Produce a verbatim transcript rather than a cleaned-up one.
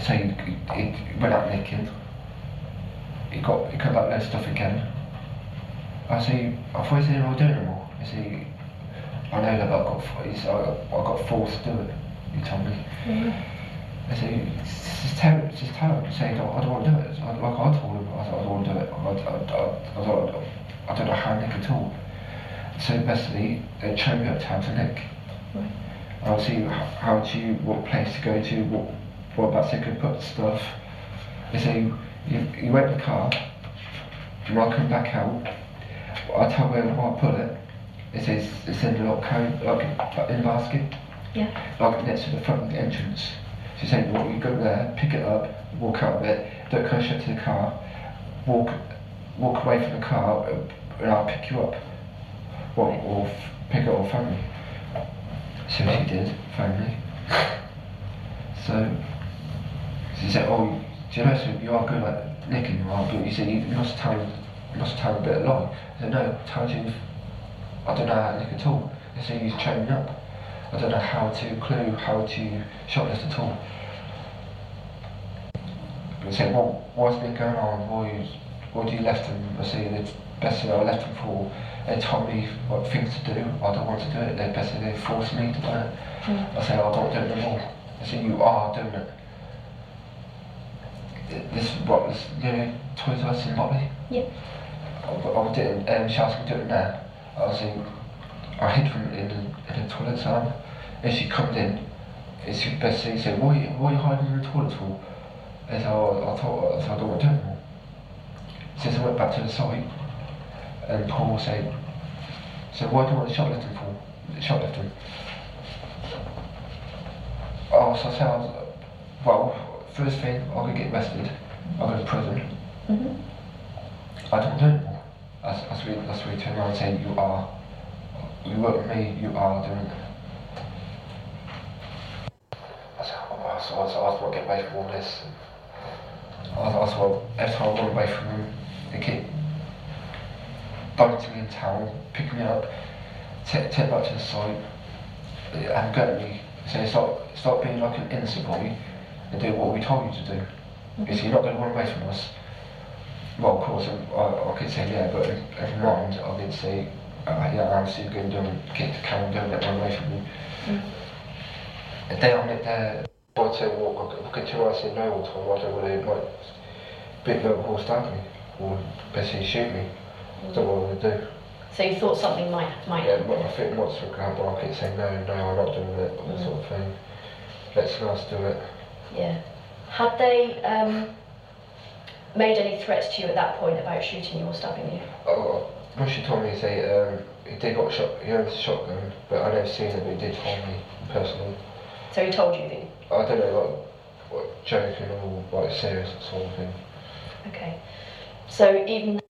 So he, he, he went out naked. He got he cut back their stuff again. I say, I thought he said he didn't do it anymore. I say, I know that, but I got he said, I, I got forced to do it. He told me. Mm-hmm. I say, just tell him, just tell him. Say, I don't, I don't want to do it. I, like I told him, I said, I don't want to do it. I, I, I, I, don't, I don't know how to nick at all. So basically, they trained me up to how to nick. Right. I'll see how to, what place to go to, what, what about to go put stuff. They say, you, you wait in the car, and when I come back out, I tell where I put it. It says it's in the little code, like, like in the basket. Yeah. Like next to the front of the entrance. So you say, well, you go there, pick it up, walk out of it, don't come straight to the car, walk, walk away from the car, and I'll pick you up. Or, or pick it or phone me. So she did, phone me. So she said, oh, do you know, so you are good at nicking, you are, but you said you must tell you must tell a bit of lie. I said, no, I told you, I don't know how to nick at all. They said you train me up. I don't know how to clue, how to shoplift at all. They said, well, what's been going on? Why, why do you left them? I said, the best thing I left them for. They told me what things to do. I don't want to do it. They basically they forced me to do it. Mm. I said, I don't do it anymore. I said, you are doing it. This is what was, you know, Toys R Us in Botley? Yeah. I, I was doing, um, she asked me to do it now. I was in, I hid from in the, in the toilet time. And she comes in, and she basically said, what are you, what are you hiding in the toilet for? And so I, I thought, I, said, I don't want to do it anymore. Since I went back to the site, and Paul said, so why do you want the shoplifting for? Shoplifting? Oh, so I said, I was, well, first thing, I could get arrested, I go to prison. Mm-hmm. I don't do it anymore. That's, that's where that's where he turned around and said, you are, you work with me, you are doing it. I said, oh, I said, I said, I just want to get away from all this. I, I said, every time I run away from them, they keep bumping me in town, picking me up, take, take me back to the site, and getting me, saying stop, stop being like an innocent boy and do what we told you to do. Mm-hmm. You see, you're not going to run away from us. Well, of course, I, I could say yeah, but in, in mind, I did say, uh, yeah, I'm still going to do it, keep the camera doing it, run away from me. Mm-hmm. A day on it there, I'd say, well, I could tell I said no all the time, I don't want to, like, bit the horse stab me, or basically shoot me. I don't know what to do. So you thought something might might yeah, happen? Yeah, I think once we grab I keep saying no, no, I'm not doing it, mm. that sort of thing. Let someone else do it. Yeah. Had they um, made any threats to you at that point about shooting you or stabbing you? Oh, when she told me, say, um, he did got shot, he owns a shotgun, but I never seen it, but he did harm me personally. So he told you, did he? I don't know, like, what, joking or like serious sort of thing. Okay. So even